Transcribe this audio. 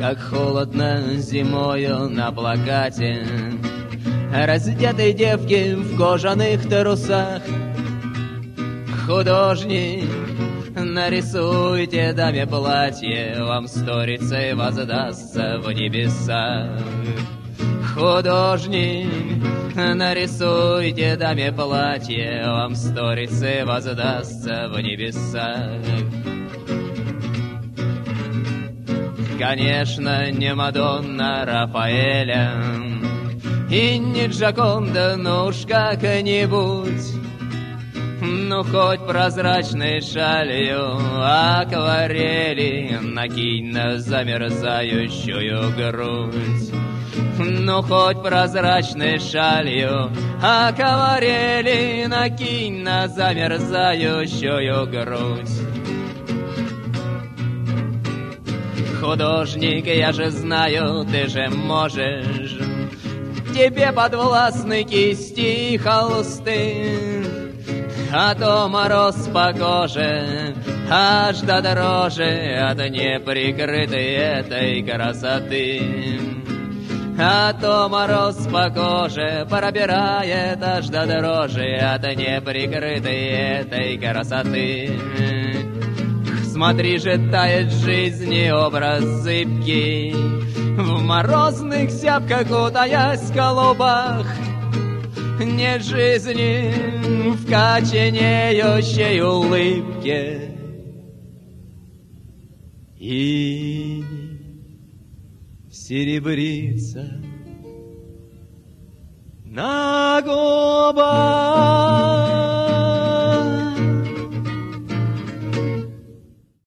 как холодно зимою на плакате. Раздетые девки в кожаных трусах. Художник, нарисуйте даме платье, вам сторицей воздастся в небесах. Художник, нарисуйте даме платье, вам сторицей воздастся в небесах. Конечно, не Мадонна Рафаэля и не Джоконда, но уж как-нибудь, ну хоть прозрачной шалью акварели накинь на замерзающую грудь. Ну хоть прозрачной шалью акварели накинь на замерзающую грудь. Художник, я же знаю, ты же можешь, тебе подвластны кисти и холсты, а то мороз по коже аж до дрожи от неприкрытой этой красоты. А то мороз по коже пробирает аж до дрожи от неприкрытой этой красоты. Смотри же, тает жизни образ зыбкий, в морозных зябках кутаясь в голубах. Нет жизни в коченеющей улыбке, и серебрится на губах.